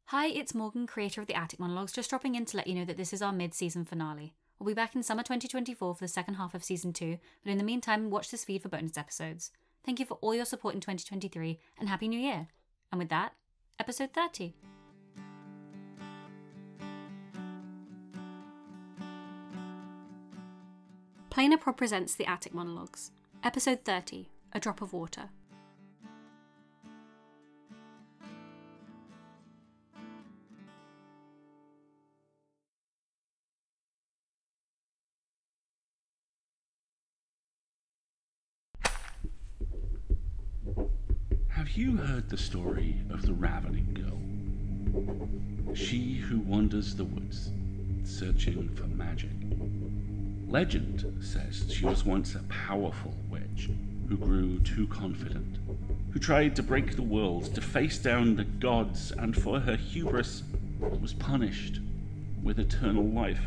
Hi, it's Morgan, creator of the Attic Monologues, just dropping in to let you know that this is our mid-season finale. We'll be back in summer 2024 for the second half of season 2, but in the meantime, watch this feed for bonus episodes. Thank you for all your support in 2023, and Happy New Year! And with that, episode 30. Plainer Prod presents the Attic Monologues, episode 30, A Drop of Water. Have you heard the story of the Ravening Girl? She who wanders the woods, searching for magic. Legend says she was once a powerful witch who grew too confident, who tried to break the world, to face down the gods, and for her hubris was punished with eternal life.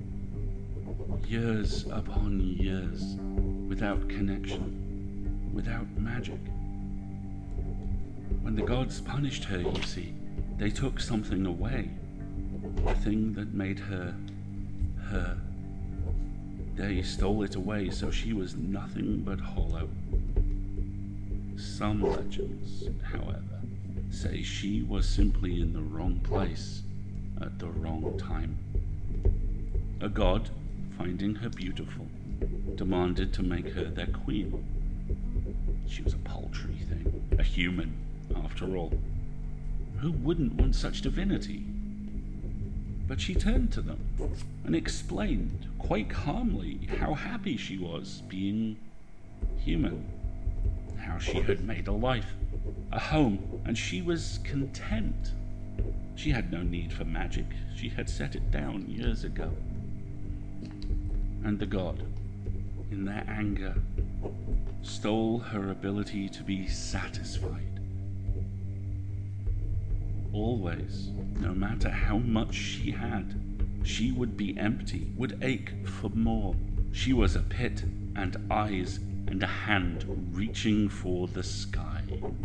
Years upon years, without connection, without magic. When the gods punished her, you see, they took something away. The thing that made her, her. They stole it away, so she was nothing but hollow. Some legends, however, say she was simply in the wrong place at the wrong time. A god, finding her beautiful, demanded to make her their queen. She was a paltry thing, a human. After all, who wouldn't want such divinity? But she turned to them and explained quite calmly how happy she was being human, how she had made a life, a home, and she was content. She had no need for magic. She had set it down years ago. And the god, in their anger, stole her ability to be satisfied. Always, no matter how much she had, she would be empty, would ache for more. She was a pit and eyes and a hand reaching for the sky.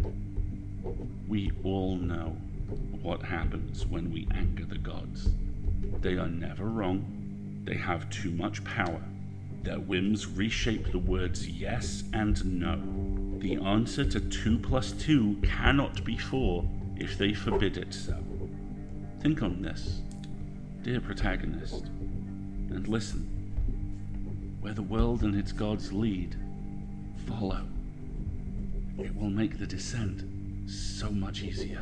We all know what happens when we anger the gods. They are never wrong. They have too much power. Their whims reshape the words yes and no. The answer to 2 + 2 cannot be 4. If they forbid it so. Think on this, dear protagonist, and listen. Where the world and its gods lead, follow. It will make the descent so much easier.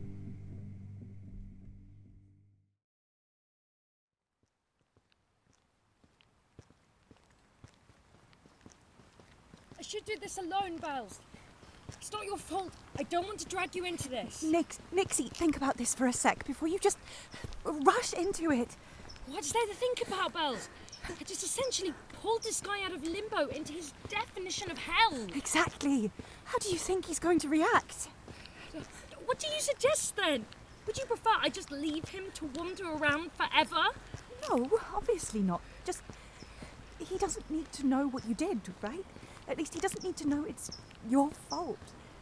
I should do this alone, Bells. It's not your fault. I don't want to drag you into this. Nixie, think about this for a sec before you just rush into it. What's there to think about, Bells? I just essentially pulled this guy out of limbo into his definition of hell. Exactly. How do you think he's going to react? What do you suggest then? Would you prefer I just leave him to wander around forever? No, obviously not. Just, he doesn't need to know what you did, right? At least he doesn't need to know it's your fault.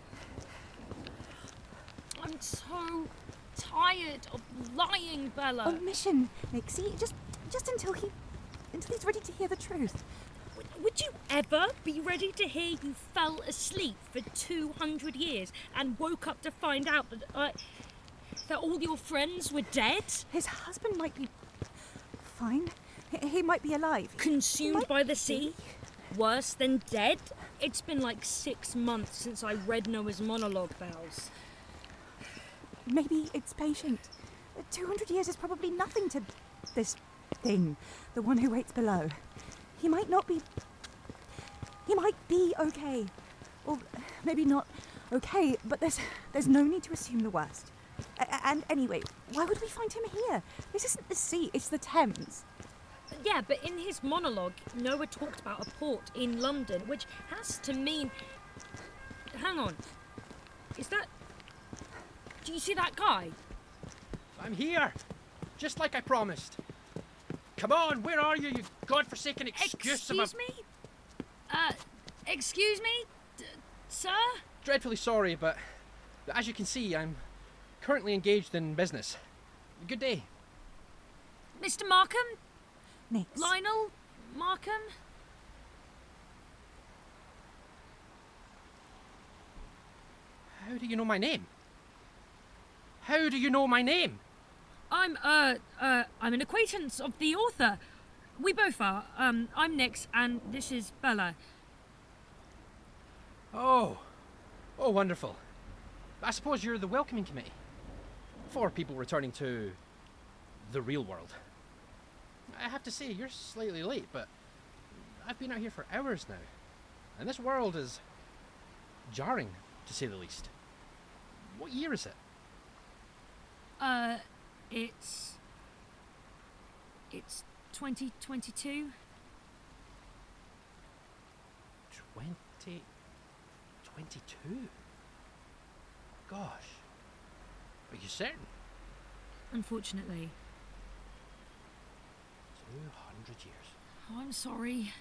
I'm so tired of lying, Bella. Omission, Nixie. Just until he's ready to hear the truth. Would you ever be ready to hear you fell asleep for 200 years and woke up to find out that all your friends were dead? His husband might be fine. He might be alive. Consumed by the sea? Worse than dead? It's been like 6 months since I read Noah's monologue, Bells. Maybe it's patient. 200 years is probably nothing to this thing, the one who waits below. He might be okay. Or maybe not okay, but there's no need to assume the worst. And anyway, why would we find him here? This isn't the sea, it's the Thames. Yeah, but in his monologue, Noah talked about a port in London, which has to mean... Hang on. Is that... Do you see that guy? I'm here, just like I promised. Come on, where are you, you godforsaken excuse of a... Excuse me? Excuse me? Sir? Dreadfully sorry, but as you can see, I'm currently engaged in business. Good day. Mr. Markham? Nix. Lionel? Markham? How do you know my name? How do you know my name? I'm an acquaintance of the author. We both are. I'm Nix, and this is Bella. Oh, wonderful. I suppose you're the welcoming committee for people returning to the real world. I have to say, you're slightly late, but I've been out here for hours now, and this world is jarring, to say the least. What year is it? It's 2022. 2022? Gosh. Are you certain? Unfortunately. 200 years. Oh, I'm sorry.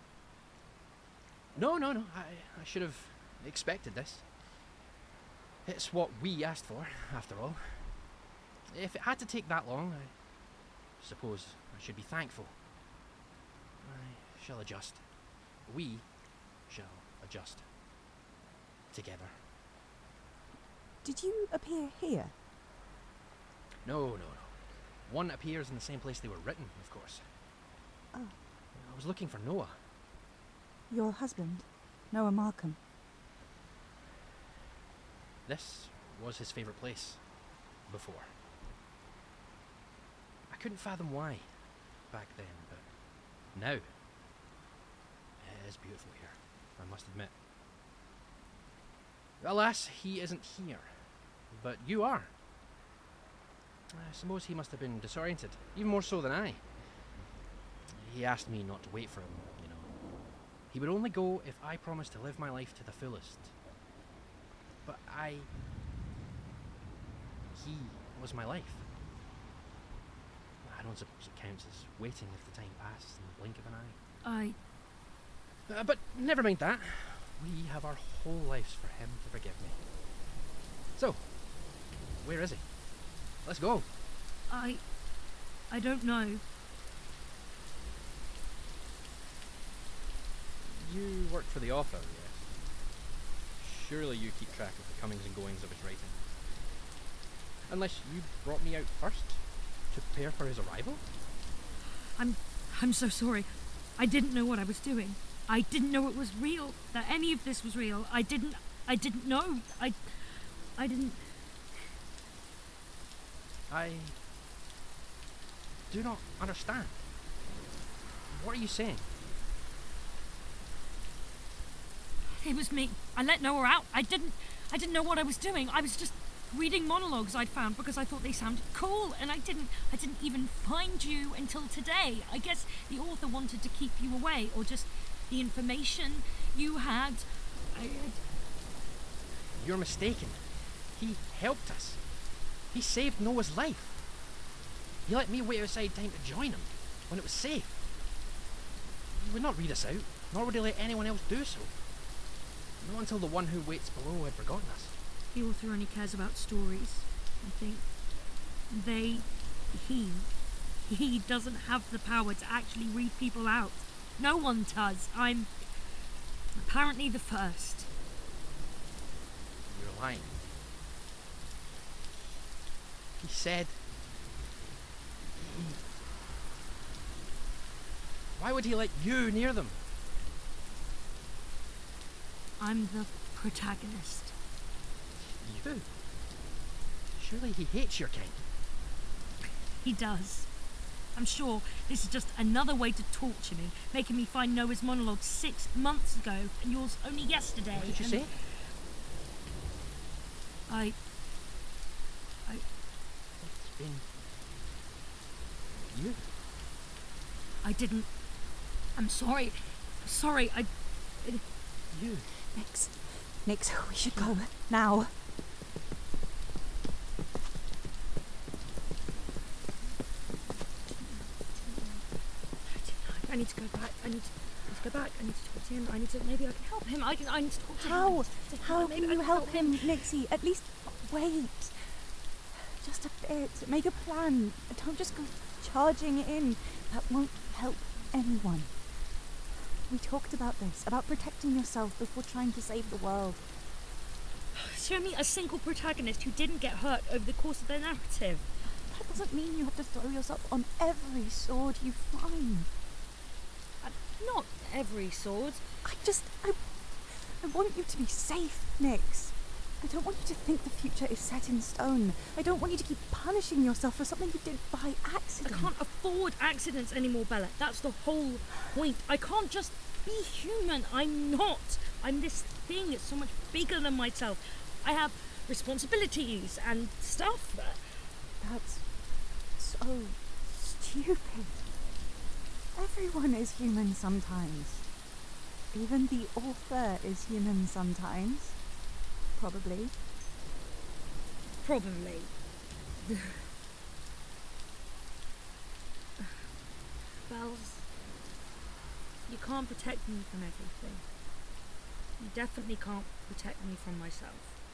No. I should have expected this. It's what we asked for, after all. If it had to take that long, I suppose I should be thankful. I shall adjust. We shall adjust. Together. Did you appear here? No. One appears in the same place they were written, of course. Oh. I was looking for Noah. Your husband, Noah Markham. This was his favourite place. Before. I couldn't fathom why back then, but now it is beautiful here, I must admit. Alas, he isn't here, but you are. I suppose he must have been disoriented, even more so than I. He asked me not to wait for him, you know. He would only go if I promised to live my life to the fullest. But he was my life. I don't suppose it counts as waiting if the time passes in the blink of an eye. But never mind that. We have our whole lives for him to forgive me. So, where is he? Let's go. I don't know. You work for the author, yes? Surely you keep track of the comings and goings of his writing. Unless you brought me out first to prepare for his arrival? I'm so sorry. I didn't know what I was doing. I didn't know it was real, that any of this was real. I didn't know. I didn't... I do not understand. What are you saying? It was me. I let Noah out. I didn't know what I was doing. I was just reading monologues I'd found because I thought they sounded cool, and I didn't even find you until today. I guess the author wanted to keep you away, or just the information you had. You're mistaken. He helped us. He saved Noah's life. He let me wait outside time to join him when it was safe. He would not read us out, nor would he let anyone else do so. Not until the one who waits below had forgotten us. The author only cares about stories, I think. He doesn't have the power to actually read people out. No one does. I'm apparently the first. You're lying. He said... Why would he let you near them? I'm the protagonist. You? Surely he hates your kind. He does. I'm sure this is just another way to torture me, making me find Noah's monologue 6 months ago and yours only yesterday. What did you say? It's been... you? I didn't... I'm sorry. You? Nix, we should go. Now. I need to go back. I need to go back. I need to talk to him. Maybe I can help him. I need to talk to him. How can you help him, Nixie? At least wait. it. Make a plan. Don't just go charging in. That won't help anyone. We talked about this, about protecting yourself before trying to save the world. Show me a single protagonist who didn't get hurt over the course of their narrative. That doesn't mean you have to throw yourself on every sword you find. Not every sword. I want you to be safe, Nyx. I don't want you to think the future is set in stone. I don't want you to keep punishing yourself for something you did by accident. I can't afford accidents anymore, Bella. That's the whole point. I can't just be human. I'm not. I'm this thing. It's so much bigger than myself. I have responsibilities and stuff. That's so stupid. Everyone is human sometimes. Even the author is human sometimes. Probably. Probably. Bells, you can't protect me from everything. You definitely can't protect me from myself.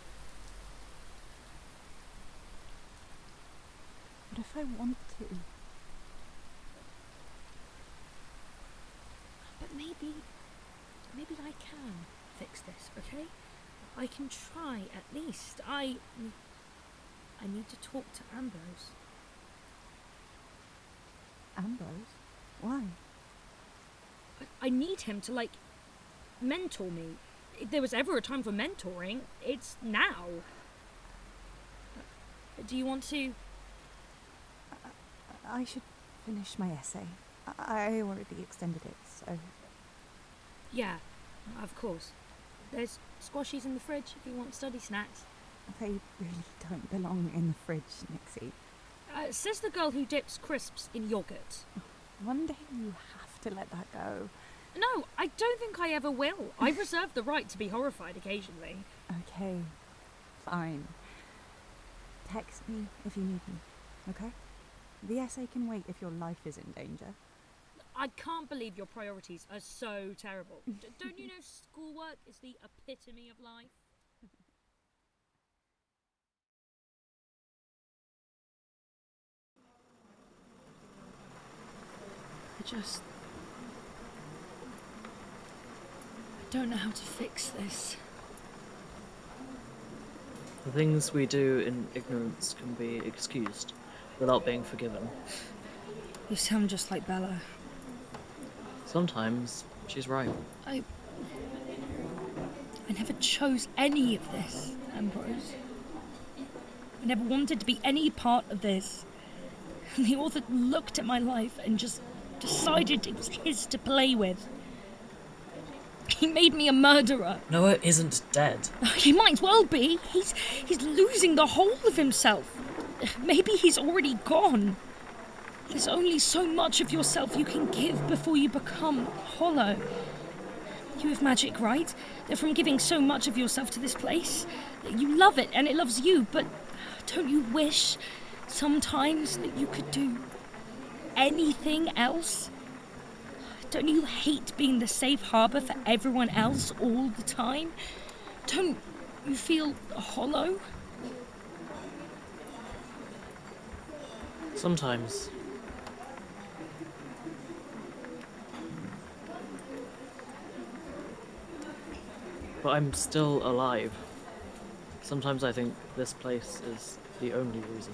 What if I want to? But maybe I can fix this, okay? I can try at least. I need to talk to Ambrose. Ambrose? Why? I need him to, like, mentor me. If there was ever a time for mentoring, it's now. Do you want to? I should finish my essay. I already extended it, so... Yeah, of course. There's squashies in the fridge if you want study snacks. They really don't belong in the fridge, Nixie. Says the girl who dips crisps in yogurt. One day you have to let that go. No, I don't think I ever will. I reserve the right to be horrified occasionally. Okay, fine. Text me if you need me, okay? The essay can wait if your life is in danger. I can't believe your priorities are so terrible. Don't you know schoolwork is the epitome of life? I don't know how to fix this. The things we do in ignorance can be excused without being forgiven. You sound just like Bella. Sometimes she's right. I never chose any of this, Ambrose. I never wanted to be any part of this. And the author looked at my life and just decided it was his to play with. He made me a murderer. Noah isn't dead. He might as well be. He's losing the whole of himself. Maybe he's already gone. There's only so much of yourself you can give before you become hollow. You have magic, right? That from giving so much of yourself to this place, you love it and it loves you, but don't you wish sometimes that you could do anything else? Don't you hate being the safe harbour for everyone else all the time? Don't you feel hollow? Sometimes. But I'm still alive. Sometimes I think this place is the only reason.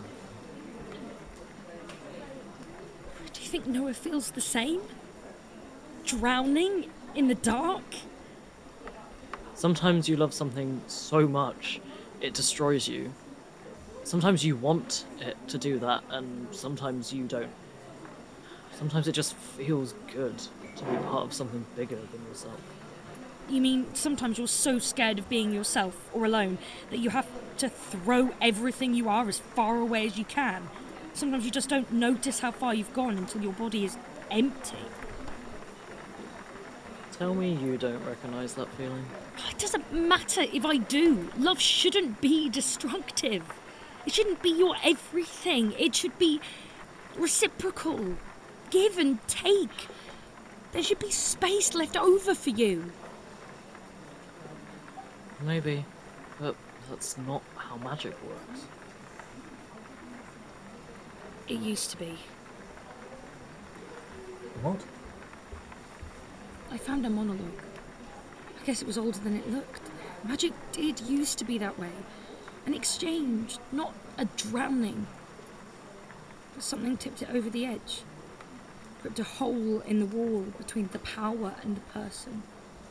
Do you think Noah feels the same? Drowning in the dark? Sometimes you love something so much, it destroys you. Sometimes you want it to do that, and sometimes you don't. Sometimes it just feels good to be part of something bigger than yourself. You mean sometimes you're so scared of being yourself or alone that you have to throw everything you are as far away as you can? Sometimes you just don't notice how far you've gone until your body is empty. Tell me you don't recognise that feeling. It doesn't matter if I do. Love shouldn't be destructive. It shouldn't be your everything. It should be reciprocal. Give and take. There should be space left over for you. Maybe, but that's not how magic works. It used to be. What? I found a monologue. I guess it was older than it looked. Magic did used to be that way. An exchange, not a drowning. But something tipped it over the edge. Ripped a hole in the wall between the power and the person.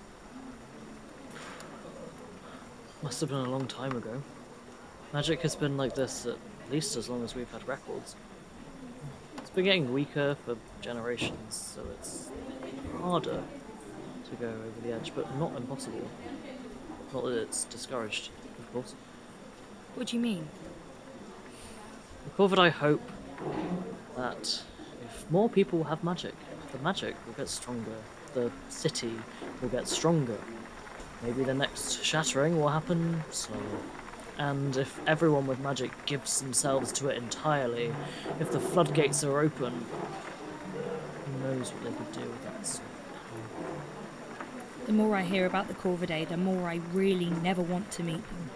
Must have been a long time ago. Magic has been like this at least as long as we've had records. It's been getting weaker for generations, so it's harder to go over the edge, but not impossible. Not that it's discouraged, of course. What do you mean? Corvid, I hope that if more people have magic, the magic will get stronger, the city will get stronger. Maybe the next shattering will happen slower. And if everyone with magic gives themselves to it entirely, if the floodgates are open, who knows what they could do with that sort of power. The more I hear about the Corvidae, the more I really never want to meet them.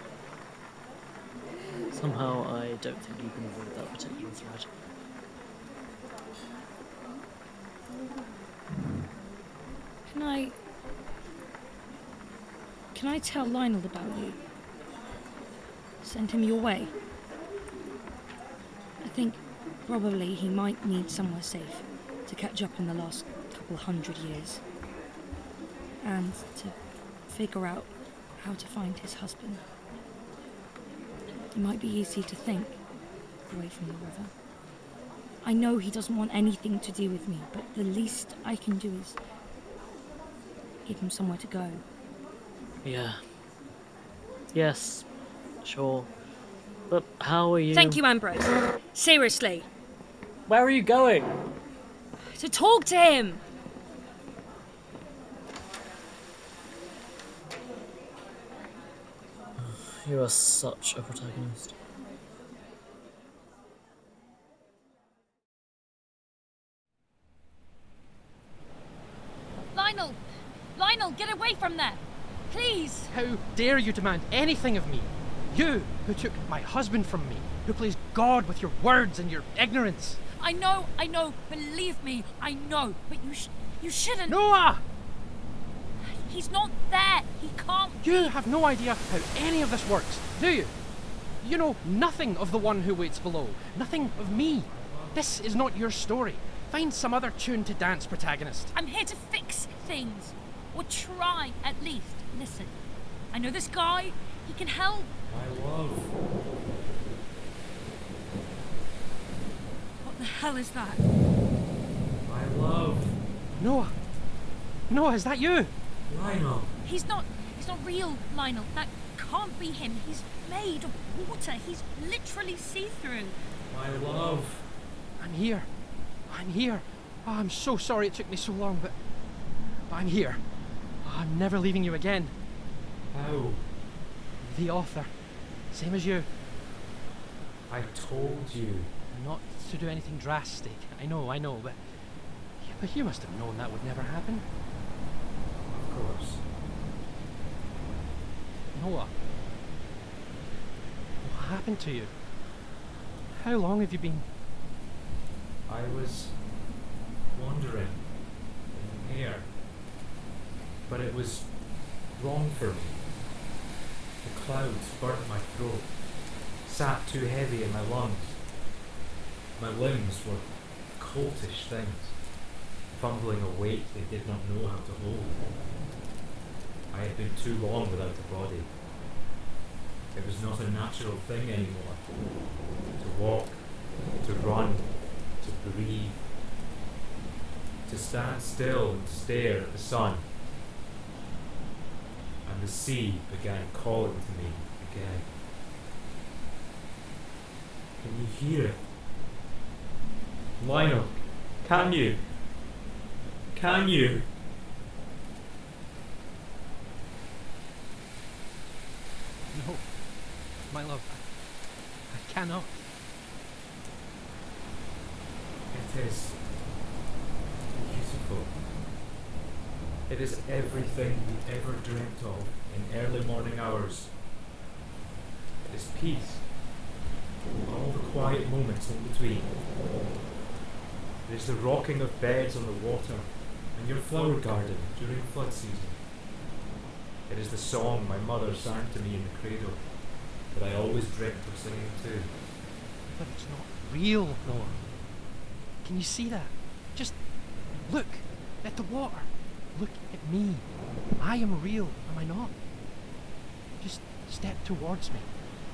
Somehow I don't think you can avoid that particular threat. Can I tell Lionel about you? Send him your way? I think probably he might need somewhere safe to catch up in the last couple 100 years. And to figure out how to find his husband. It might be easy to think, away from the river. I know he doesn't want anything to do with me, but the least I can do is give him somewhere to go. Yeah. Yes. Sure. But how are you... Thank you, Ambrose. Seriously. Where are you going? To talk to him! You are such a protagonist. Lionel! Lionel, get away from there! Please! How dare you demand anything of me? You, who took my husband from me, who plays God with your words and your ignorance. I know, believe me, I know, but you shouldn't... Noah! He's not there, he can't... You have no idea how any of this works, do you? You know nothing of the one who waits below, nothing of me. This is not your story. Find some other tune to dance, protagonist. I'm here to fix things. Or try, at least. Listen, I know this guy, he can help. My love. What the hell is that? My love. Noah! Noah, is that you? Lionel. He's not real, Lionel. That can't be him. He's made of water. He's literally see-through. My love. I'm here. I'm here. Oh, I'm so sorry it took me so long, but I'm here. Oh, I'm never leaving you again. How? The author. Same as you. I told you. Not to do anything drastic. I know, but you must have known that would never happen. Of course. Noah. What happened to you? How long have you been... I was wandering in the air, but it was wrong for me. The clouds burnt my throat, sat too heavy in my lungs. My limbs were coltish things, fumbling a weight they did not know how to hold. I had been too long without a body. It was not a natural thing anymore. To walk, to run, to breathe, to stand still and stare at the sun. And the sea began calling to me again. Can you hear it? Lionel, can you? Can you? No, my love, I cannot. It is beautiful. It is everything we ever dreamt of in early morning hours. It is peace, all the quiet moments in between. It is the rocking of beds on the water and your flower garden during flood season. It is the song my mother sang to me in the cradle that I always dreamt of singing too. But it's not real, Noah. Can you see that? Just look at the water. Look at me. I am real, am I not? Just step towards me.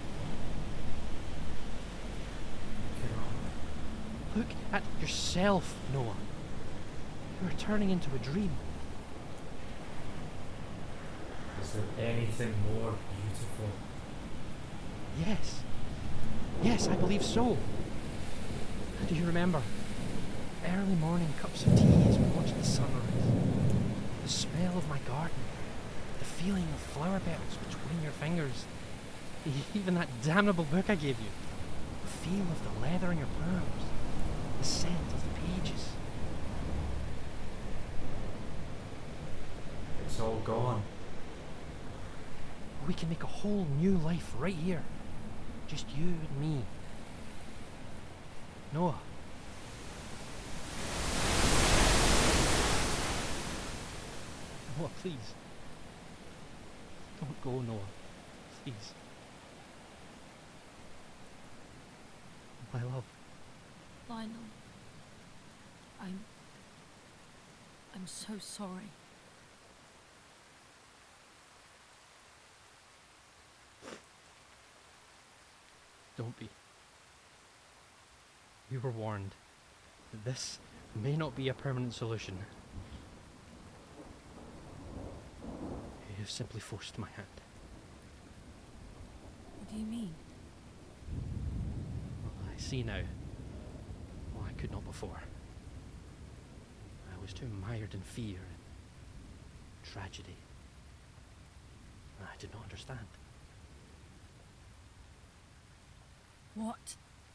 Look at yourself, Noah. You are turning into a dream. Is there anything more beautiful? Yes. Yes, I believe so. Do you remember? Early morning cups of tea as we watched the sunrise. The smell of my garden. The feeling of flower petals between your fingers. Even that damnable book I gave you. The feel of the leather in your palms. The scent of the pages. It's all gone. We can make a whole new life right here. Just you and me. Noah. Noah, please. Don't go, Noah. Please. My love. Lionel, I'm so sorry. Don't be. We were warned that this may not be a permanent solution. You have simply forced my hand. What do you mean? I see now. Oh, I could not before. I was too mired in fear and tragedy. I did not understand. What?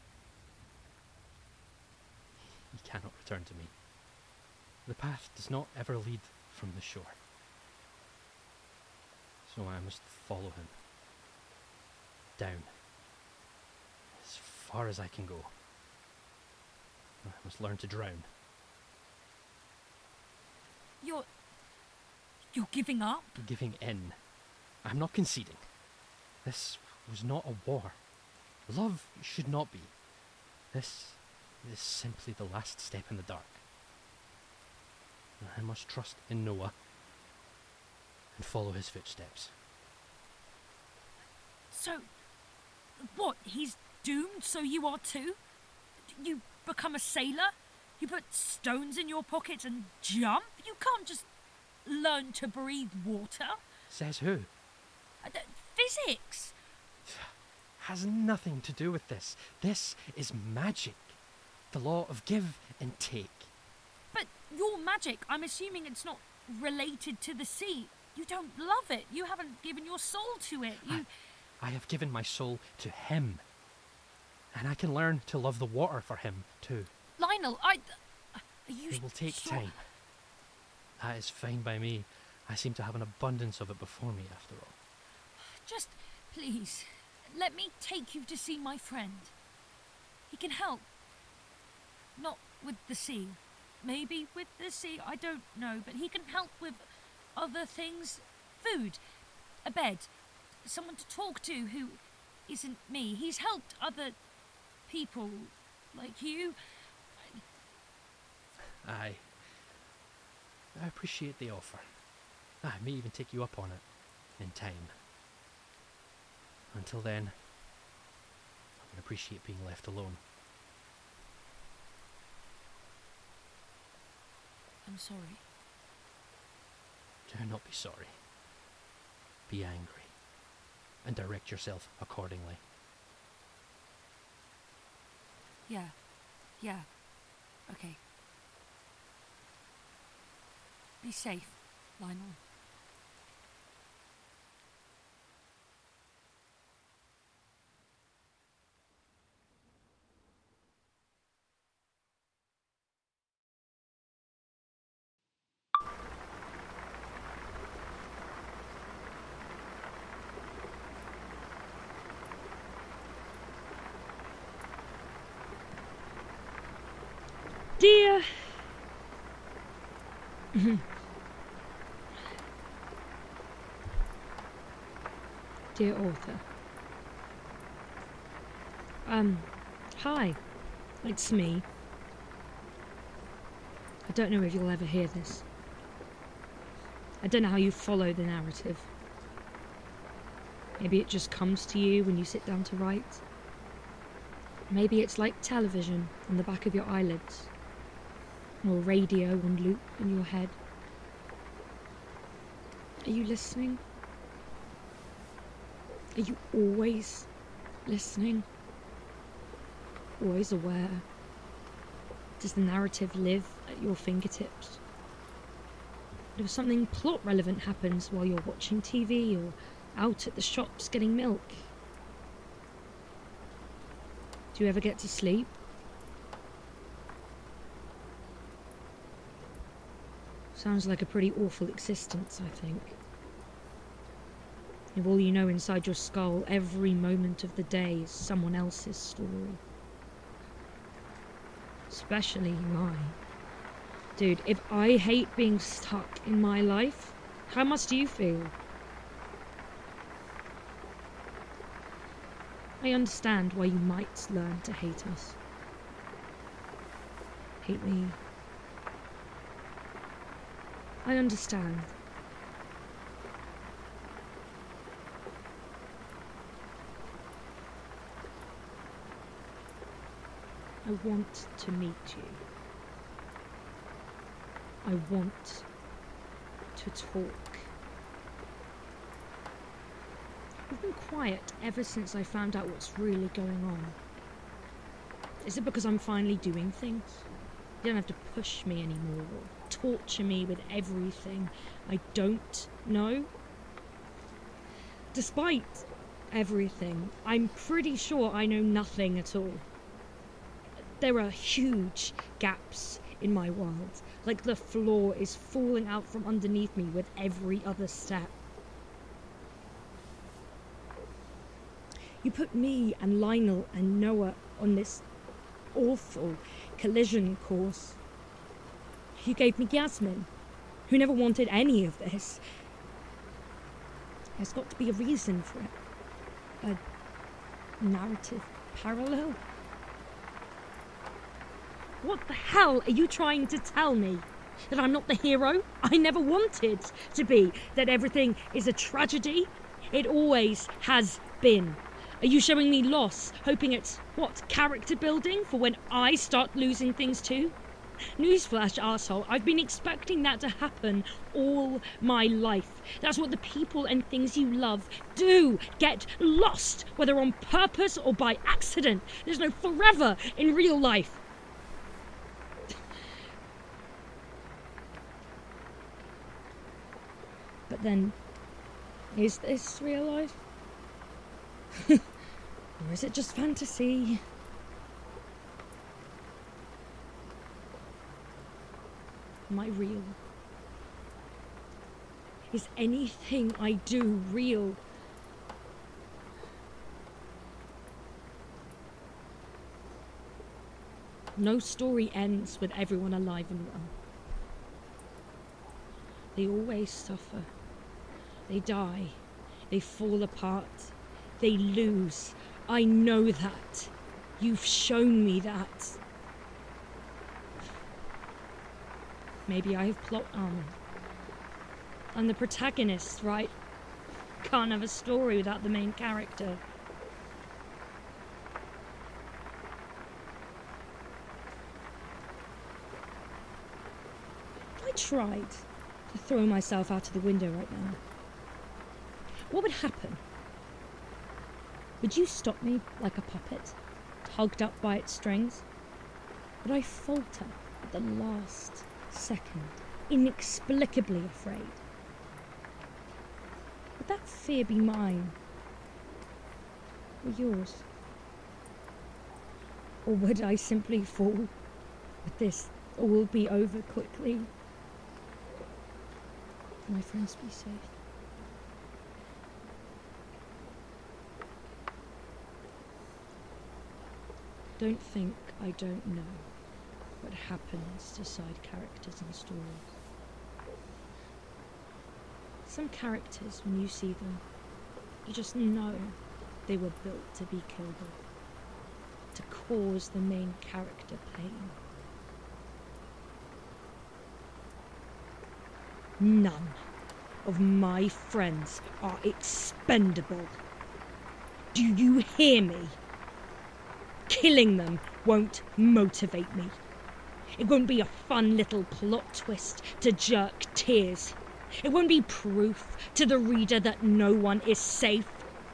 He cannot return to me. The path does not ever lead from the shore. So I must follow him. Down. As far as I can go. I must learn to drown. You're giving up? Giving in. I'm not conceding. This was not a war. Love should not be. This is simply the last step in the dark. I must trust in Noah and follow his footsteps. So, what, he's doomed, so you are too? You become a sailor? You put stones in your pockets and jump? You can't just learn to breathe water. Says who? Physics! Has nothing to do with this. This is magic. The law of give and take. But your magic, I'm assuming it's not related to the sea. You don't love it. You haven't given your soul to it. I have given my soul to him. And I can learn to love the water for him, too. Lionel, are you It will take sure? time. That is fine by me. I seem to have an abundance of it before me, after all. Just, please, let me take you to see my friend. He can help. Not with the sea. Maybe with the sea, I don't know. But he can help with other things. Food. A bed. Someone to talk to who isn't me. He's helped other people like you. I appreciate the offer. I may even take you up on it in time. Until then, I would appreciate being left alone. I'm sorry. Do not be sorry. Be angry. And direct yourself accordingly. Yeah. Okay. Be safe, Lionel. Dear author. Hi. It's me. I don't know if you'll ever hear this. I don't know how you follow the narrative. Maybe it just comes to you when you sit down to write. Maybe it's like television on the back of your eyelids, or radio on loop in your head. Are you listening? Are you always listening? Always aware? Does the narrative live at your fingertips? If something plot relevant happens while you're watching TV or out at the shops getting milk, do you ever get to sleep? Sounds like a pretty awful existence, I think. If all you know inside your skull every moment of the day is someone else's story. Especially mine. Dude, if I hate being stuck in my life, how much do you feel? I understand why you might learn to hate us. Hate me. I understand. I want to meet you. I want to talk. I've been quiet ever since I found out what's really going on. Is it because I'm finally doing things? You don't have to push me anymore or torture me with everything I don't know? Despite everything, I'm pretty sure I know nothing at all. There are huge gaps in my world, like the floor is falling out from underneath me with every other step. You put me and Lionel and Noah on this awful collision course. You gave me Yasmin, who never wanted any of this. There's got to be a reason for it. A narrative parallel. What the hell are you trying to tell me? That I'm not the hero I never wanted to be? That everything is a tragedy? It always has been. Are you showing me loss, hoping it's, character building for when I start losing things too? Newsflash, arsehole, I've been expecting that to happen all my life. That's what the people and things you love do. Get lost, whether on purpose or by accident. There's no forever in real life. But then, is this real life? Or is it just fantasy? Am I real? Is anything I do real? No story ends with everyone alive and well. They always suffer. They die. They fall apart. They lose. I know that. You've shown me that. Maybe I have plot armor. I'm the protagonist, right? Can't have a story without the main character. If I tried to throw myself out of the window right now, what would happen? Would you stop me like a puppet, tugged up by its strings? Would I falter at the last second, inexplicably afraid? Would that fear be mine? Or yours? Or would I simply fall? Would this all be over quickly? My friends, be safe. Don't think I don't know what happens to side characters in stories. Some characters, when you see them, you just know they were built to be killable, to cause the main character pain. None of my friends are expendable. Do you hear me? Killing them won't motivate me. It won't be a fun little plot twist to jerk tears. It won't be proof to the reader that no one is safe.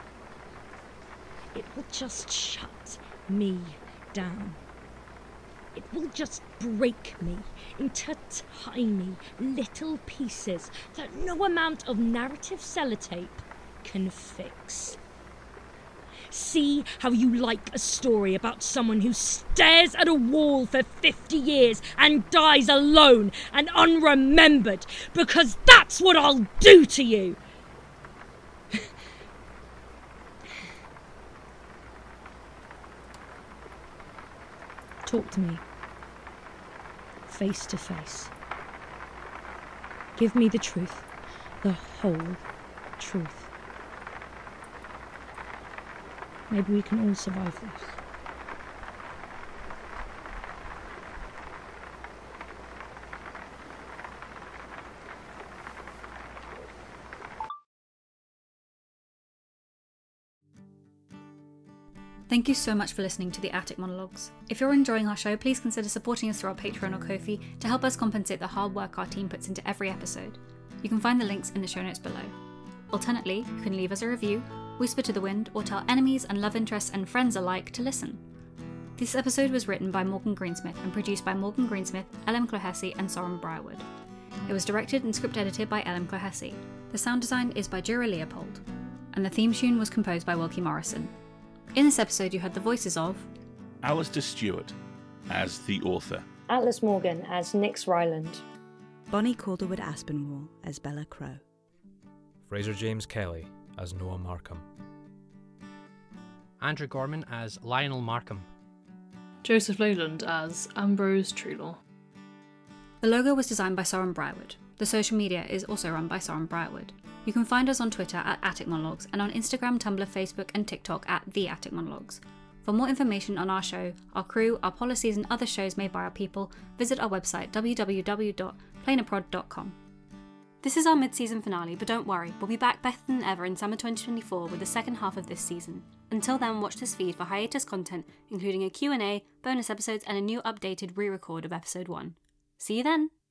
It will just shut me down. It will just break me into tiny little pieces that no amount of narrative sellotape can fix. See how you like a story about someone who stares at a wall for 50 years and dies alone and unremembered, because that's what I'll do to you! Talk to me. Face to face. Give me the truth. The whole truth. Maybe we can all survive this. Thank you so much for listening to the Attic Monologues. If you're enjoying our show, please consider supporting us through our Patreon or Ko-fi to help us compensate the hard work our team puts into every episode. You can find the links in the show notes below. Alternately, you can leave us a review, whisper to the wind, or tell enemies and love interests and friends alike to listen. This episode was written by Morgan Greensmith and produced by Morgan Greensmith, L.M. Clohessy, and Soren Briarwood. It was directed and script edited by L.M. Clohessy. The sound design is by Jura Leopold, and the theme tune was composed by Wilkie Morrison. In this episode, you heard the voices of Alistair Stewart as the author, Atlas Morgan as Nyx Ryland, Bonnie Calderwood Aspinwall as Bella Crow, Fraser James Kelly as Noah Markham, Andrew Gorman as Lionel Markham, Joseph Leyland as Ambrose Trelaw. The logo was designed by Soren Briarwood. The social media is also run by Soren Briarwood. You can find us on Twitter at Attic Monologues and on Instagram, Tumblr, Facebook and TikTok at The Attic Monologues. For more information on our show, our crew, our policies and other shows made by our people, visit our website www.plainaprod.com. This is our mid-season finale, but don't worry, we'll be back better than ever in summer 2024 with the second half of this season. Until then, watch this feed for hiatus content, including a Q&A, bonus episodes and a new updated re-record of episode 1. See you then!